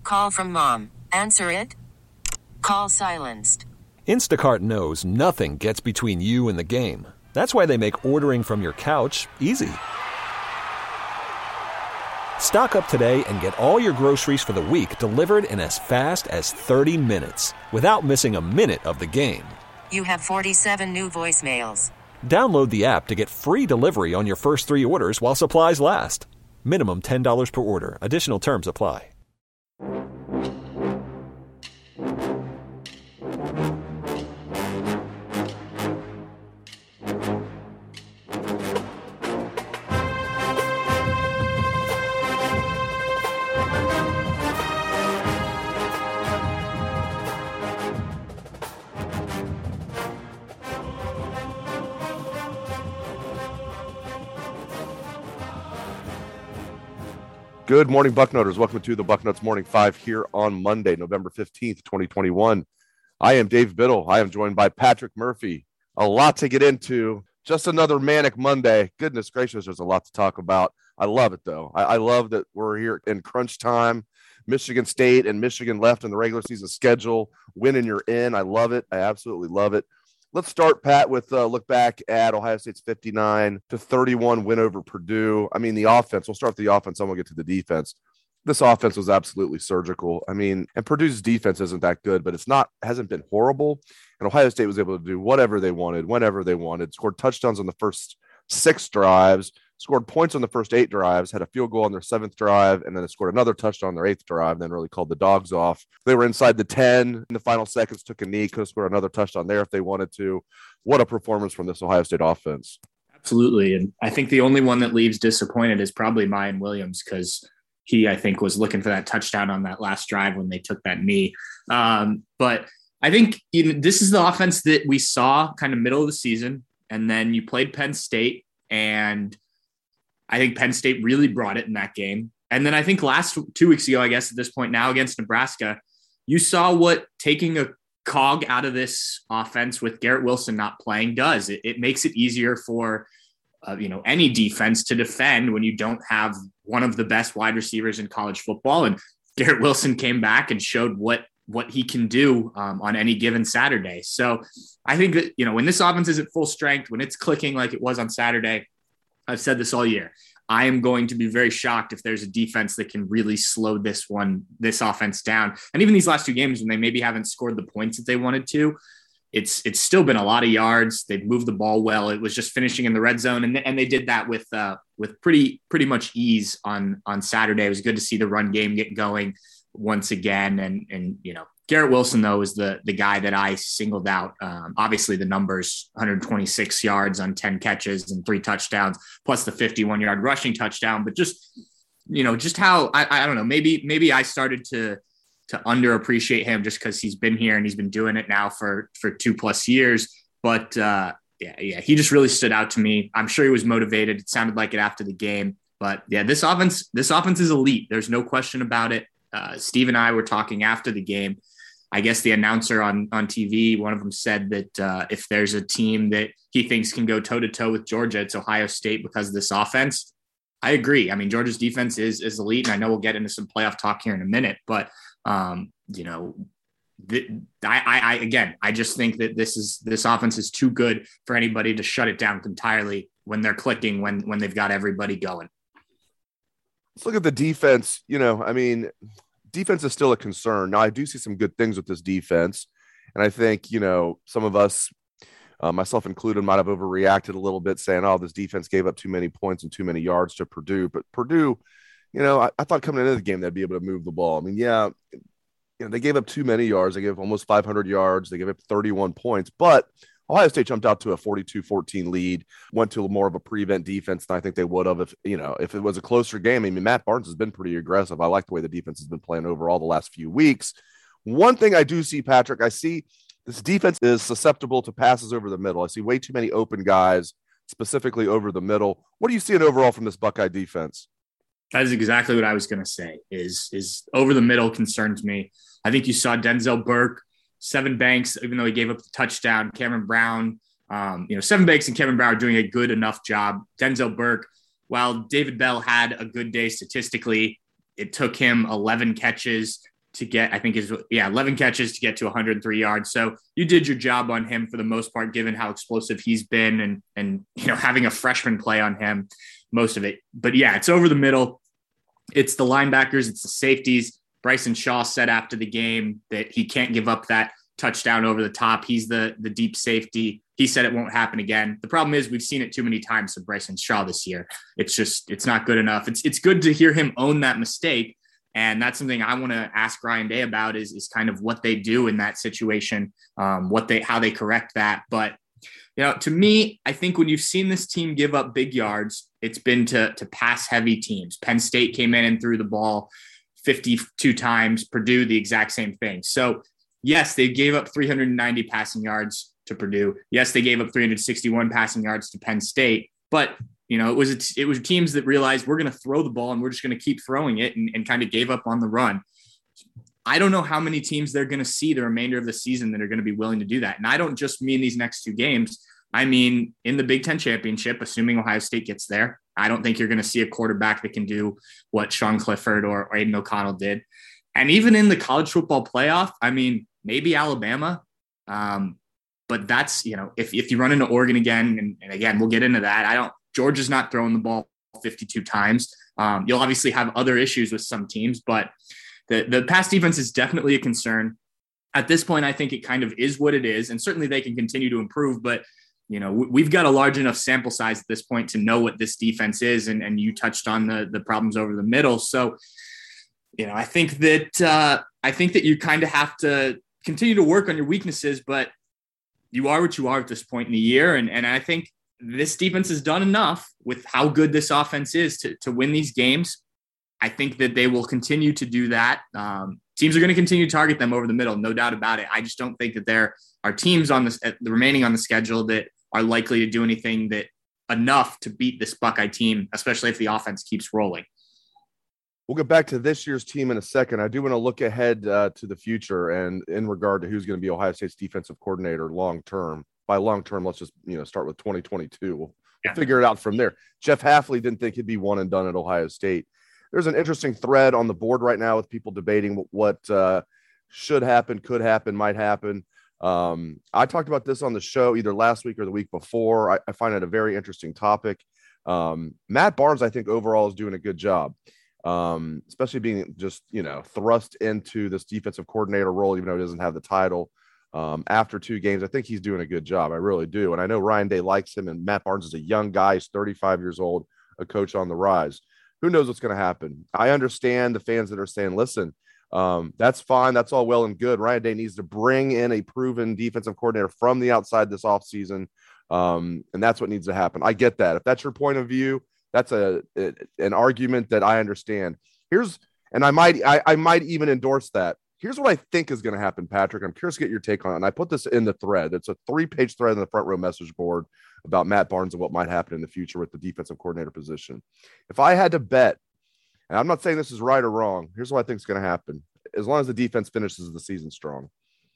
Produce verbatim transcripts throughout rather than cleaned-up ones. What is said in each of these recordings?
Call from mom. Answer it. Call silenced. Instacart knows nothing gets between you and the game. That's why they make ordering from your couch easy. Stock up today and get all your groceries for the week delivered in as fast as thirty minutes without missing a minute of the game. You have forty-seven new voicemails. Download the app to get free delivery on your first three orders while supplies last. Minimum ten dollars per order. Additional terms apply. Good morning, Bucknutters. Welcome to the Bucknuts Morning Five here on Monday, November fifteenth, twenty twenty-one. I am Dave Biddle. I am joined by Patrick Murphy. A lot to get into. Just another manic Monday. Goodness gracious, there's a lot to talk about. I love it, though. I, I love that we're here in crunch time. Michigan State and Michigan left in the regular season schedule. Win and you're in. I love it. I absolutely love it. Let's start, Pat, with a look back at Ohio State's fifty-nine to thirty-one win over Purdue. I mean, the offense, we'll start with the offense, then we'll get to the defense. This offense was absolutely surgical. I mean, and Purdue's defense isn't that good, but it's not, hasn't been horrible. And Ohio State was able to do whatever they wanted, whenever they wanted, scored touchdowns on the first six drives, scored points on the first eight drives, had a field goal on their seventh drive, and then they scored another touchdown on their eighth drive, and then really called the dogs off. They were inside the ten in the final seconds, took a knee, could have scored another touchdown there if they wanted to. What a performance from this Ohio State offense. Absolutely. And I think the only one that leaves disappointed is probably Mayan Williams, because he, I think, was looking for that touchdown on that last drive when they took that knee. Um, but I think you know, this is the offense that we saw kind of middle of the season, and then you played Penn State, and I think Penn State really brought it in that game. And then I think last two weeks ago, I guess at this point now against Nebraska, you saw what taking a cog out of this offense with Garrett Wilson not playing does. It, it makes it easier for uh, you know any defense to defend when you don't have one of the best wide receivers in college football. And Garrett Wilson came back and showed what what he can do um, on any given Saturday. So I think that you know when this offense is at full strength, when it's clicking like it was on Saturday, I've said this all year, I am going to be very shocked if there's a defense that can really slow this one, this offense down. And even these last two games, when they maybe haven't scored the points that they wanted to, it's it's still been a lot of yards. They've moved the ball well. It was just finishing in the red zone, and and they did that with uh, with pretty pretty much ease on on Saturday. It was good to see the run game get going once again, and and you know. Garrett Wilson, though, is the the guy that I singled out. Um, obviously, the numbers, one hundred twenty-six yards on ten catches and three touchdowns, plus the fifty-one-yard rushing touchdown. But just, you know, just how, I, I don't know, maybe maybe I started to to underappreciate him just because he's been here and he's been doing it now for, for two-plus years. But, uh, yeah, yeah, he just really stood out to me. I'm sure he was motivated. It sounded like it after the game. But, yeah, this offense, this offense is elite. There's no question about it. Uh, Steve and I were talking after the game. I guess the announcer on, on T V, one of them said that uh, if there's a team that he thinks can go toe-to-toe with Georgia, it's Ohio State because of this offense. I agree. I mean, Georgia's defense is, is elite, and I know we'll get into some playoff talk here in a minute. But, um, you know, th- I, I, I again, I just think that this is this offense is too good for anybody to shut it down entirely when they're clicking, when when they've got everybody going. Let's look at the defense. You know, I mean – defense is still a concern. Now, I do see some good things with this defense. And I think, you know, some of us, uh, myself included, might have overreacted a little bit saying, oh, this defense gave up too many points and too many yards to Purdue. But Purdue, you know, I, I thought coming into the game, they'd be able to move the ball. I mean, yeah, you know, they gave up too many yards. They gave up almost five hundred yards. They gave up thirty-one points. But Ohio State jumped out to a forty-two fourteen lead, went to more of a prevent defense than I think they would have if, you know, if it was a closer game. I mean, Matt Barnes has been pretty aggressive. I like the way the defense has been playing overall the last few weeks. One thing I do see, Patrick, I see this defense is susceptible to passes over the middle. I see way too many open guys, specifically over the middle. What do you see in overall from this Buckeye defense? That is exactly what I was going to say is, is over the middle concerns me. I think you saw Denzel Burke, Seven Banks, even though he gave up the touchdown, Cameron Brown, um, you know, Seven Banks and Cameron Brown are doing a good enough job. Denzel Burke, while David Bell had a good day statistically, it took him eleven catches to get, I think is, yeah, eleven catches to get to one hundred three yards. So you did your job on him for the most part, given how explosive he's been and, and, you know, having a freshman play on him, most of it. But yeah, it's over the middle. It's the linebackers, it's the safeties. Bryson Shaw said after the game that he can't give up that touchdown over the top. He's the, the deep safety. He said it won't happen again. The problem is we've seen it too many times with Bryson Shaw this year. It's just, it's not good enough. It's, it's good to hear him own that mistake. And that's something I want to ask Ryan Day about is, is kind of what they do in that situation, um, what they, how they correct that. But, you know, to me, I think when you've seen this team give up big yards, it's been to, to pass heavy teams. Penn State came in and threw the ball fifty-two times, Purdue, the exact same thing. So yes, they gave up three hundred ninety passing yards to Purdue. Yes, they gave up three hundred sixty-one passing yards to Penn State, but you know, it was, it was teams that realized we're going to throw the ball and we're just going to keep throwing it and, and kind of gave up on the run. I don't know how many teams they're going to see the remainder of the season that are going to be willing to do that. And I don't just mean these next two games. I mean, in the Big Ten championship, assuming Ohio State gets there, I don't think you're going to see a quarterback that can do what Sean Clifford or, or Aiden O'Connell did. And even in the college football playoff, I mean, maybe Alabama. Um, but that's, you know, if, if you run into Oregon again, and, and again, we'll get into that. I don't, Georgia's not throwing the ball fifty-two times. Um, you'll obviously have other issues with some teams, but the, the pass defense is definitely a concern. At this point, I think it kind of is what it is. And certainly they can continue to improve, but you know, we've got a large enough sample size at this point to know what this defense is. And, and you touched on the, the problems over the middle. So, you know, I think that, uh, I think that you kind of have to continue to work on your weaknesses, but you are what you are at this point in the year. And, and I think this defense has done enough with how good this offense is to, to win these games. I think that they will continue to do that. Um, teams are going to continue to target them over the middle, no doubt about it. I just don't think that there are teams on this, the remaining on the schedule that are likely to do anything that enough to beat this Buckeye team, especially if the offense keeps rolling. We'll get back to this year's team in a second. I do want to look ahead uh, to the future and in regard to who's going to be Ohio State's defensive coordinator long-term. By long-term, let's just, you know, start with twenty twenty-two. We'll, Yeah. we'll figure it out from there. Jeff Hafley didn't think he'd be one and done at Ohio State. There's an interesting thread on the board right now with people debating what uh, should happen, could happen, might happen. Um, I talked about this on the show either last week or the week before. I, I find it a very interesting topic. Um, Matt Barnes, I think overall is doing a good job, um, especially being just, you know, thrust into this defensive coordinator role, even though he doesn't have the title. Um, after two games, I think he's doing a good job. I really do. And I know Ryan Day likes him, and Matt Barnes is a young guy. He's thirty-five years old, a coach on the rise. Who knows what's going to happen? I understand the fans that are saying, listen, um, that's fine. That's all well and good. Ryan Day needs to bring in a proven defensive coordinator from the outside this offseason. Um, and that's what needs to happen. I get that. If that's your point of view, that's a, a an argument that I understand. Here's, and I might, I, I might even endorse that. Here's what I think is going to happen, Patrick. I'm curious to get your take on it. And I put this in the thread. It's a three-page thread in the front row message board about Matt Barnes and what might happen in the future with the defensive coordinator position. If I had to bet, and I'm not saying this is right or wrong, here's what I think is going to happen. As long as the defense finishes the season strong,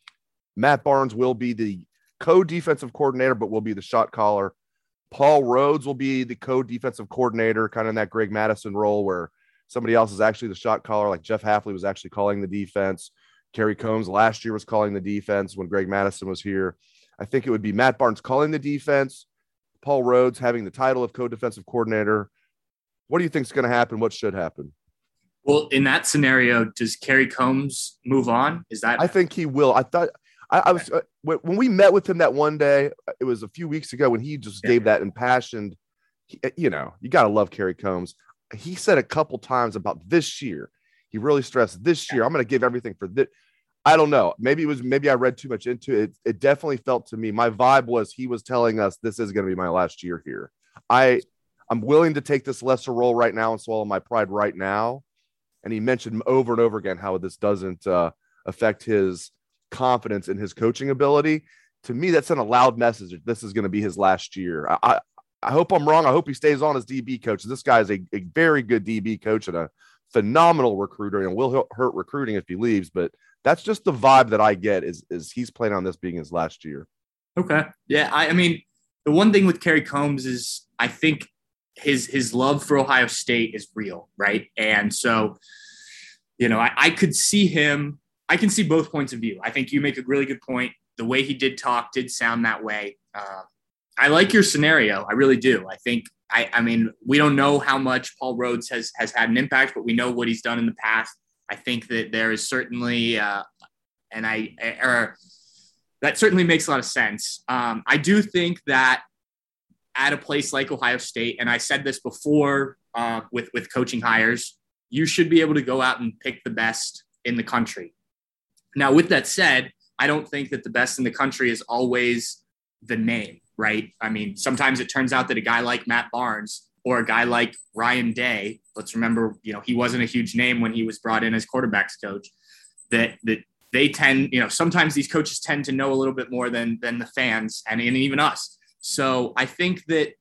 Matt Barnes will be the co-defensive coordinator, but will be the shot caller. Paul Rhodes will be the co-defensive coordinator, kind of in that Greg Madison role where somebody else is actually the shot caller, like Jeff Hafley was actually calling the defense. Kerry Combs last year was calling the defense when Greg Madison was here. I think it would be Matt Barnes calling the defense, Paul Rhodes having the title of co-defensive coordinator. What do you think is going to happen? What should happen? Well, in that scenario, does Kerry Combs move on? Is that? I think he will. I thought I, I was uh, when we met with him that one day. It was a few weeks ago when he just yeah. gave that impassioned. You know, you got to love Kerry Combs. He said a couple times about this year. He really stressed this year. I'm going to give everything for this. I don't know. Maybe it was, maybe I read too much into it. It definitely felt to me. My vibe was he was telling us this is going to be my last year here. I, I'm willing to take this lesser role right now and swallow my pride right now. And he mentioned over and over again how this doesn't uh, affect his confidence in his coaching ability. To me, that sent a loud message. This is going to be his last year. I, I, I hope I'm wrong. I hope he stays on as D B coach. This guy is a, a very good D B coach and a phenomenal recruiter, and will hurt recruiting if he leaves. But that's just the vibe that I get is, is he's planning on this being his last year. Okay. Yeah. I, I mean, the one thing with Kerry Combs is I think his, his love for Ohio State is real. Right. And so, you know, I, I could see him I can see both points of view. I think you make a really good point. The way he did talk did sound that way. Uh, I like your scenario. I really do. I think, I, I mean, we don't know how much Paul Rhoads has, has had an impact, but we know what he's done in the past. I think that there is certainly, uh, and I, or that certainly makes a lot of sense. Um, I do think that at a place like Ohio State, and I said this before uh, with, with coaching hires, you should be able to go out and pick the best in the country. Now, with that said, I don't think that the best in the country is always the name, right? I mean, sometimes it turns out that a guy like Matt Barnes or a guy like Ryan Day, let's remember, you know, he wasn't a huge name when he was brought in as quarterbacks coach, that that they tend, you know, sometimes these coaches tend to know a little bit more than than the fans and, and even us. So I think that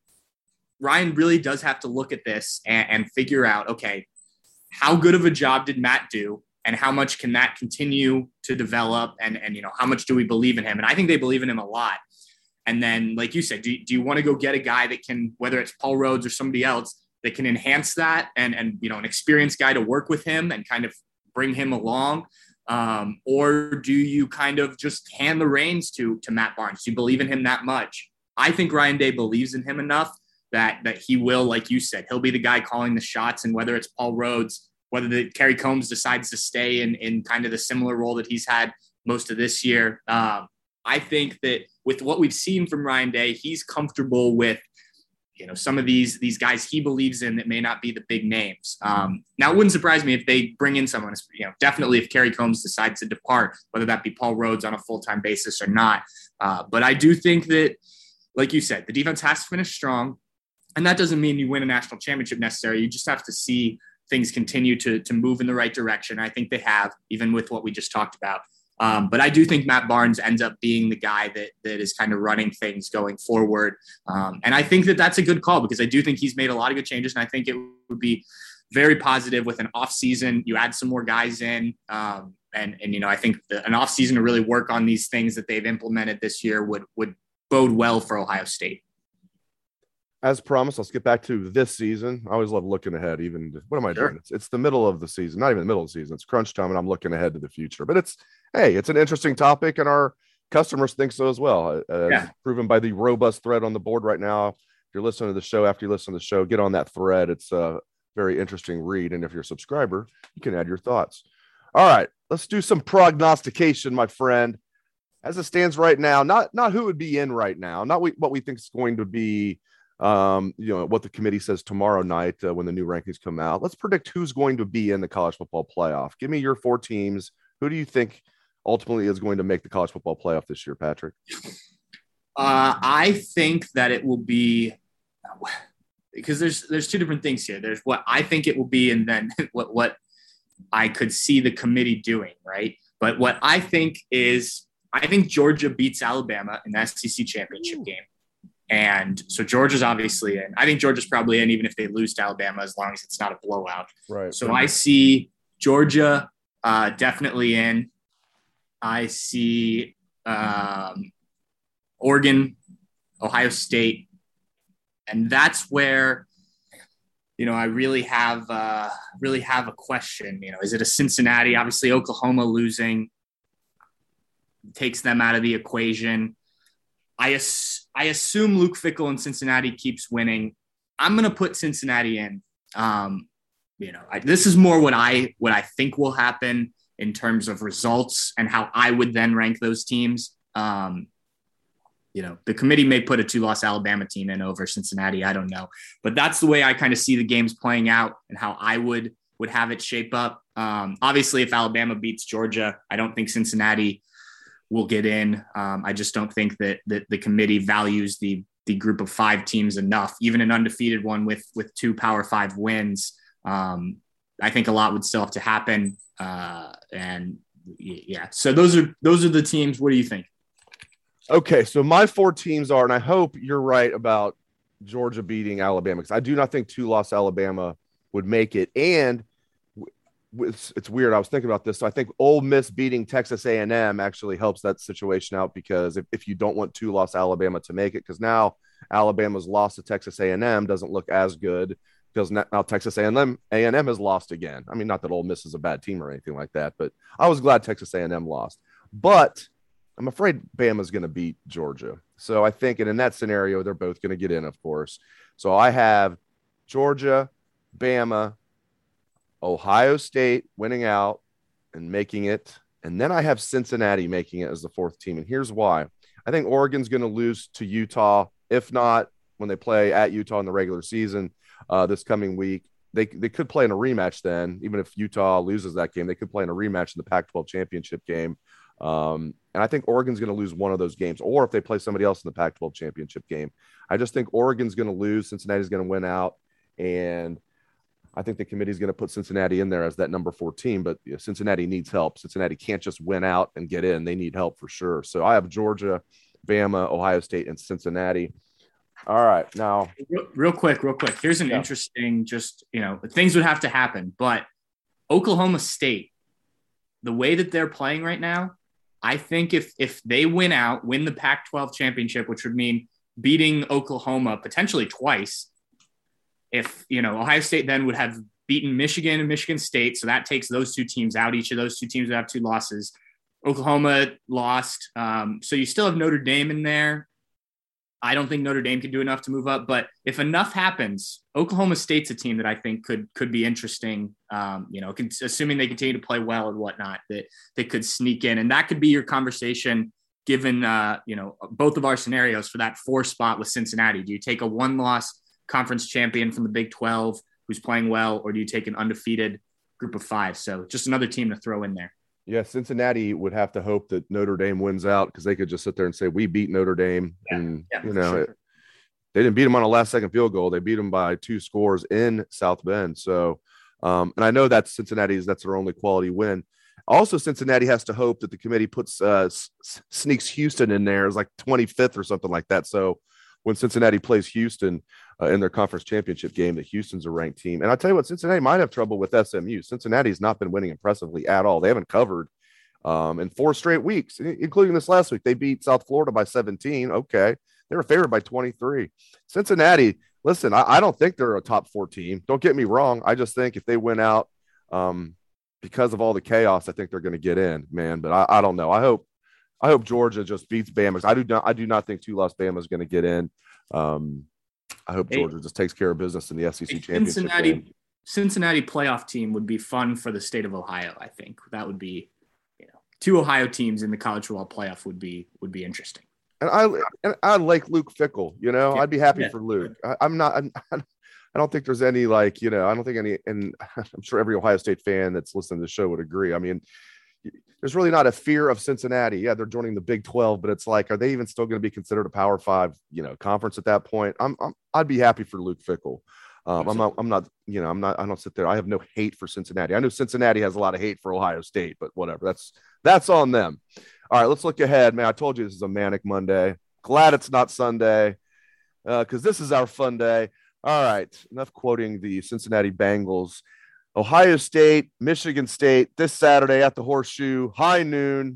Ryan really does have to look at this and, and figure out, okay, how good of a job did Matt do? And how much can that continue to develop? And, and, you know, how much do we believe in him? And I think they believe in him a lot. And then, like you said, do, do you want to go get a guy that can, whether it's Paul Rhoads or somebody else, that can enhance that and, and, you know, an experienced guy to work with him and kind of bring him along? Um, or do you kind of just hand the reins to, to Matt Barnes? Do you believe in him that much? I think Ryan Day believes in him enough that, that he will, like you said, he'll be the guy calling the shots. And whether it's Paul Rhoads, whether the Kerry Combs decides to stay in, in kind of the similar role that he's had most of this year. Um, I think that with what we've seen from Ryan Day, he's comfortable with, you know, some of these, these guys he believes in that may not be the big names. Um, now it wouldn't surprise me if they bring in someone, you know, definitely if Kerry Combs decides to depart, whether that be Paul Rhoads on a full-time basis or not. Uh, but I do think that, like you said, the defense has to finish strong. And that doesn't mean you win a national championship necessarily. You just have to see things continue to, to move in the right direction. I think they have, even with what we just talked about. Um, but I do think Matt Barnes ends up being the guy that that is kind of running things going forward. Um, and I think that that's a good call because I do think he's made a lot of good changes. And I think it would be very positive with an off season. You add some more guys in. Um, and, and, you know, I think the, an off season to really work on these things that they've implemented this year would, would bode well for Ohio State. As promised, I'll skip back to this season. I always love looking ahead. Even what am I Sure. doing? It's, it's the middle of the season, not even the middle of the season. It's crunch time, and I'm looking ahead to the future. But it's hey, it's an interesting topic, and our customers think so as well. Uh, Yeah. Proven by the robust thread on the board right now. If you're listening to the show, after you listen to the show, get on that thread. It's a very interesting read, and if you're a subscriber, you can add your thoughts. All right, let's do some prognostication, my friend. As it stands right now, not not who would be in right now, not we, what we think is going to be. Um, you know, what the committee says tomorrow night uh, when the new rankings come out. Let's predict who's going to be in the college football playoff. Give me your four teams. Who do you think ultimately is going to make the college football playoff this year, Patrick? Uh, I think that it will be because there's there's two different things here. There's what I think it will be, and then what what I could see the committee doing, right? But what I think is I think Georgia beats Alabama in the S E C championship Ooh. game. And so Georgia's obviously in. I think Georgia's probably in, even if they lose to Alabama, as long as it's not a blowout. Right. So I see Georgia uh, definitely in. I see um, Oregon, Ohio State. And that's where, you know, I really have uh, really have a question. You know, is it a Cincinnati? Obviously, Oklahoma losing takes them out of the equation. I, ass- I assume Luke Fickell in Cincinnati keeps winning. I'm going to put Cincinnati in. Um, you know, I, this is more what I what I think will happen in terms of results and how I would then rank those teams. Um, you know, the committee may put a two-loss Alabama team in over Cincinnati. I don't know, but that's the way I kind of see the games playing out and how I would would have it shape up. Um, obviously, if Alabama beats Georgia, I don't think Cincinnati will get in. Um, I just don't think that, that the committee values the the group of five teams enough, even an undefeated one with with two Power Five wins. Um, I think a lot would still have to happen. Uh, and yeah, so those are those are the teams. What do you think? Okay, so my four teams are, and I hope you're right about Georgia beating Alabama, because I do not think two-loss Alabama would make it. And It's, it's weird. I was thinking about this. So I think Ole Miss beating Texas A and M actually helps that situation out, because if, if you don't want two-loss Alabama to make it, because now Alabama's loss to Texas A and M doesn't look as good because now Texas A and M A and M has lost again. I mean, not that Ole Miss is a bad team or anything like that, but I was glad Texas A and M lost. But I'm afraid Bama's going to beat Georgia. So I think, and in that scenario, they're both going to get in, of course. So I have Georgia, Bama, Ohio State winning out and making it. And then I have Cincinnati making it as the fourth team. And here's why. I think Oregon's going to lose to Utah, if not when they play at Utah in the regular season uh, this coming week. They, they could play in a rematch then. Even if Utah loses that game, they could play in a rematch in the Pac twelve championship game. Um, and I think Oregon's going to lose one of those games, or if they play somebody else in the Pac twelve championship game. I just think Oregon's going to lose. Cincinnati's going to win out. And I think the committee is going to put Cincinnati in there as that number four team, but you know, Cincinnati needs help. Cincinnati can't just win out and get in. They need help for sure. So I have Georgia, Bama, Ohio State, and Cincinnati. All right. Now, real, real quick, real quick. Here's an yeah. interesting, just, you know, things would have to happen, but Oklahoma State, the way that they're playing right now, I think if if they win out, win the Pac twelve championship, which would mean beating Oklahoma potentially twice, if, you know, Ohio State then would have beaten Michigan and Michigan State, so that takes those two teams out. Each of those two teams would have two losses. Oklahoma lost, um, so you still have Notre Dame in there. I don't think Notre Dame can do enough to move up, but if enough happens, Oklahoma State's a team that I think could could be interesting. Um, you know, assuming they continue to play well and whatnot, that they could sneak in, and that could be your conversation. Given uh, you know, both of our scenarios for that four spot with Cincinnati, do you take a one-loss conference champion from the Big twelve who's playing well, or do you take an undefeated group of five? So just another team to throw in there. Yeah, Cincinnati would have to hope that Notre Dame wins out, because they could just sit there and say, we beat Notre Dame. Yeah, and, yeah, you know, sure. it, they didn't beat them on a last-second field goal. They beat them by two scores in South Bend. So, um, and I know that's Cincinnati's, that's their only quality win. Also, Cincinnati has to hope that the committee puts uh, s- sneaks Houston in there as like twenty-fifth or something like that. So when Cincinnati plays Houston uh, in their conference championship game, that Houston's a ranked team. And I'll tell you what, Cincinnati might have trouble with S M U. Cincinnati's not been winning impressively at all. They haven't covered um, in four straight weeks, including this last week. They beat South Florida by seventeen. Okay. They were favored by twenty-three. Cincinnati, listen, I, I don't think they're a top four team. Don't get me wrong. I just think if they win out um, because of all the chaos, I think they're going to get in, man. But I, I don't know. I hope I hope Georgia just beats Bama. I do not. I do not think two-loss Bama is going to get in. Um, I hope Georgia just takes care of business in the S E C championship Cincinnati, game. Cincinnati playoff team would be fun for the state of Ohio. I think that would be, you know, two Ohio teams in the college football playoff would be would be interesting. And I and I like Luke Fickell. You know, Yeah. I'd be happy Yeah. for Luke. I, I'm not. I'm, I don't think there's any like you know. I don't think any, and I'm sure every Ohio State fan that's listening to the show would agree. I mean, there's really not a fear of Cincinnati. Yeah, they're joining the Big twelve, but it's like, are they even still going to be considered a Power Five, you know, conference at that point? I'm, I'm I'd be happy for Luke Fickell. Um, I'm not, I'm not, you know, I'm not, I don't sit there. I have no hate for Cincinnati. I know Cincinnati has a lot of hate for Ohio State, but whatever. That's that's on them. All right, let's look ahead, man. I told you this is a manic Monday. Glad it's not Sunday, because uh, this is our fun day. All right, enough quoting the Cincinnati Bengals. Ohio State, Michigan State this Saturday at the Horseshoe, high noon.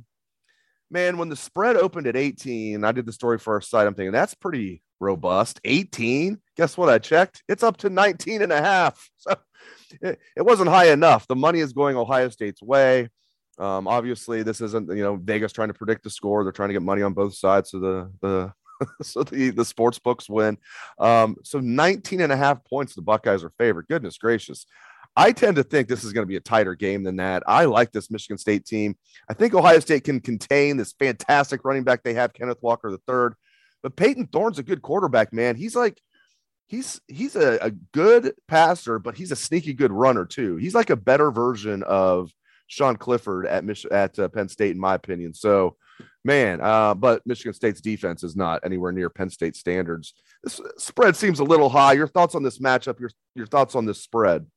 Man, when the spread opened at eighteen, I did the story for our site. I'm thinking that's pretty robust. eighteen? Guess what? I checked. It's up to nineteen and a half. So it, it wasn't high enough. The money is going Ohio State's way. Um, obviously, this isn't, you know, Vegas trying to predict the score. They're trying to get money on both sides. So the, the, so the, the sports books win. Um, so nineteen and a half points, the Buckeyes are favored. Goodness gracious. I tend to think this is going to be a tighter game than that. I like this Michigan State team. I think Ohio State can contain this fantastic running back they have, Kenneth Walker the third. But Peyton Thorne's a good quarterback, man. He's like, he's he's a, a good passer, but he's a sneaky good runner too. He's like a better version of Sean Clifford at Mich- at uh, Penn State, in my opinion. So, man, uh, but Michigan State's defense is not anywhere near Penn State standards. This spread seems a little high. Your thoughts on this matchup? Your your thoughts on this spread?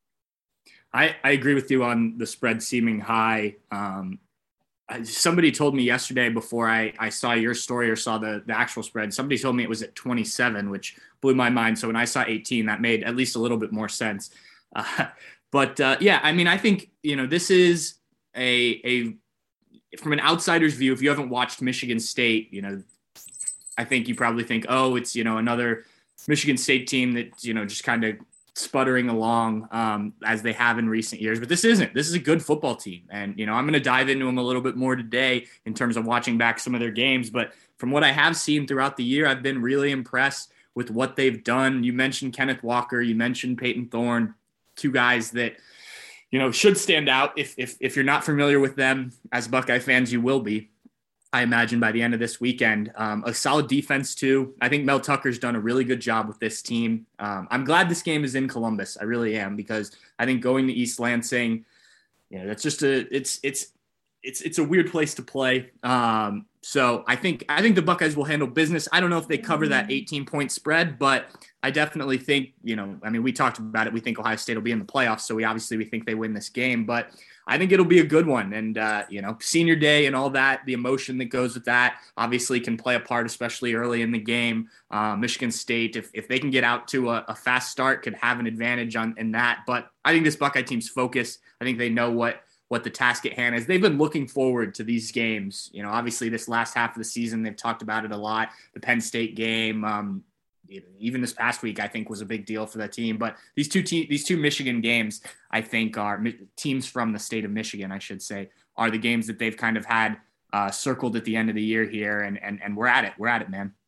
I, I agree with you on the spread seeming high. Um, I, somebody told me yesterday before I, I saw your story or saw the, the actual spread, somebody told me it was at twenty-seven, which blew my mind. So when I saw eighteen, that made at least a little bit more sense. Uh, but uh, yeah, I mean, I think, you know, this is a, a, from an outsider's view, if you haven't watched Michigan State, you know, I think you probably think, oh, it's, you know, another Michigan State team that, you know, just kind of sputtering along um, as they have in recent years, but this isn't. This is a good football team. And, you know, I'm going to dive into them a little bit more today in terms of watching back some of their games. But from what I have seen throughout the year, I've been really impressed with what they've done. You mentioned Kenneth Walker. You mentioned Peyton Thorne, two guys that, you know, should stand out. If, if, if you're not familiar with them as Buckeye fans, you will be, I imagine, by the end of this weekend. Um, a solid defense, too. I think Mel Tucker's done a really good job with this team. Um, I'm glad this game is in Columbus. I really am, because I think going to East Lansing, you know, that's just a it's it's it's it's a weird place to play. Um, so I think I think the Buckeyes will handle business. I don't know if they cover that eighteen point spread, but I definitely think, you know, I mean, we talked about it. We think Ohio State will be in the playoffs, so we obviously we think they win this game, but I think it'll be a good one. And, uh, you know, senior day and all that, the emotion that goes with that obviously can play a part, especially early in the game. Uh, Michigan State, if, if they can get out to a, a fast start, could have an advantage on in that. But I think this Buckeye team's focused. I think they know what what the task at hand is. They've been looking forward to these games. You know, obviously this last half of the season, they've talked about it a lot. The Penn State game, um, even this past week, I think was a big deal for the team. But these two te- these two Michigan games, I think, are mi- teams from the state of Michigan, I should say, are the games that they've kind of had uh, circled at the end of the year here. And, and, and we're at it. We're at it, man.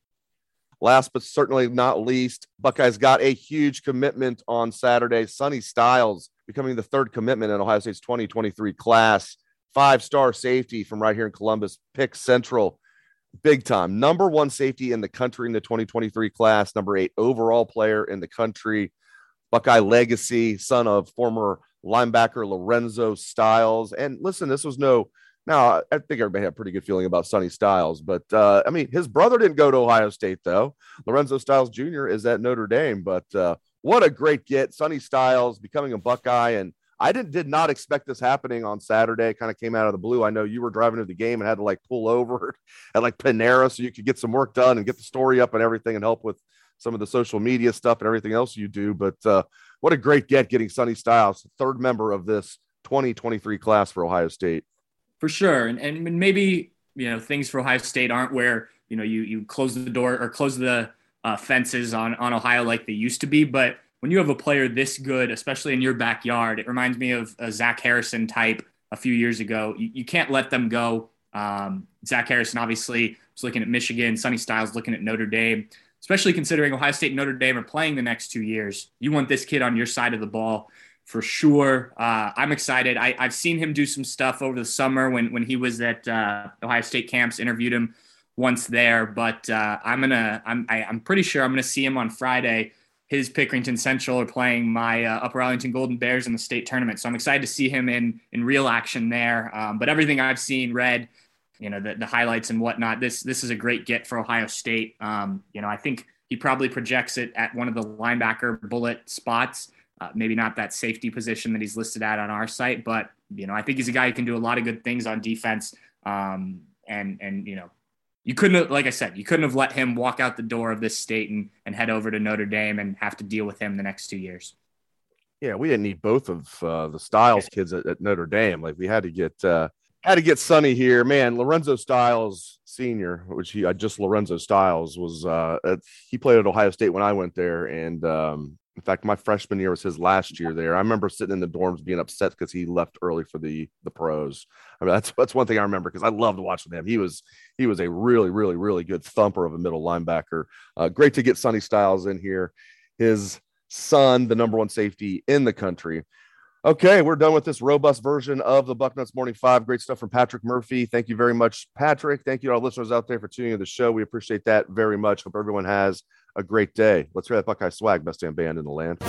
Last but certainly not least, Buckeyes got a huge commitment on Saturday. Sonny Styles becoming the third commitment in Ohio State's twenty twenty-three class. Five-star safety from right here in Columbus, Pick Central. Big time. Number one safety in the country in the twenty twenty-three class. Number eight overall player in the country. Buckeye legacy, son of former linebacker Lorenzo Styles. And listen, this was no, now I think everybody had a pretty good feeling about Sonny Styles, but uh, I mean, his brother didn't go to Ohio State though. Lorenzo Styles Junior is at Notre Dame, but uh, what a great get. Sonny Styles becoming a Buckeye. And I did, did not expect this happening on Saturday. Kind of came out of the blue. I know you were driving to the game and had to like pull over at like Panera so you could get some work done and get the story up and everything and help with some of the social media stuff and everything else you do. But uh, what a great get getting Sonny Styles, third member of this twenty twenty-three class for Ohio State. For sure. And, and maybe, you know, things for Ohio State aren't where, you know, you, you close the door or close the uh, fences on, on Ohio like they used to be. But when you have a player this good, especially in your backyard, it reminds me of a Zach Harrison type a few years ago. You, you can't let them go. Um, Zach Harrison obviously was looking at Michigan. Sonny Styles looking at Notre Dame, especially considering Ohio State and Notre Dame are playing the next two years. You want this kid on your side of the ball for sure. Uh, I'm excited. I, I've seen him do some stuff over the summer when, when he was at uh, Ohio State camps, interviewed him once there, but uh, I'm going to, I'm, I, I'm pretty sure I'm going to see him on Friday. His Pickerington Central are playing my uh, Upper Arlington Golden Bears in the state tournament. So I'm excited to see him in, in real action there. Um, but everything I've seen, read, you know, the, the highlights and whatnot, this, this is a great get for Ohio State. Um, you know, I think he probably projects it at one of the linebacker bullet spots, uh, maybe not that safety position that he's listed at on our site, but, you know, I think he's a guy who can do a lot of good things on defense. Um, and, and, you know, You couldn't have, like I said, you couldn't have let him walk out the door of this state and, and head over to Notre Dame and have to deal with him the next two years. Yeah, we didn't need both of uh, the Styles kids at, at Notre Dame. Like we had to get uh, had to get Sonny here, man. Lorenzo Styles Senior, which he uh, just Lorenzo Styles was. Uh, at, he played at Ohio State when I went there, and um, in fact, my freshman year was his last year there. I remember sitting in the dorms being upset because he left early for the the pros. I mean, that's that's one thing I remember because I loved watching him. He was he was a really, really, really good thumper of a middle linebacker. Uh, great to get Sonny Styles in here. His son, the number one safety in the country. Okay, we're done with this robust version of the Bucknuts Morning Five. Great stuff from Patrick Murphy. Thank you very much, Patrick. Thank you to our listeners out there for tuning in to the show. We appreciate that very much. Hope everyone has a great day. Let's hear that Buckeye swag, best damn band in the land.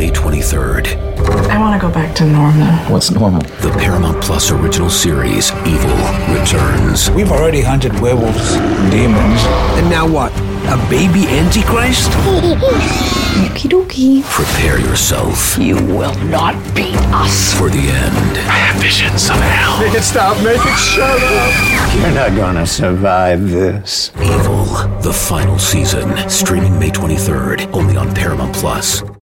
May twenty-third. I want to go back to normal. What's normal? The Paramount Plus original series, Evil, returns. We've already hunted werewolves, demons. And now what? A baby Antichrist? Okie dokie. Prepare yourself. You will not beat us. For the end. I have visions of hell. Make it stop, make it shut up. You're not gonna survive this. Evil, the final season. Streaming May twenty-third, only on Paramount Plus.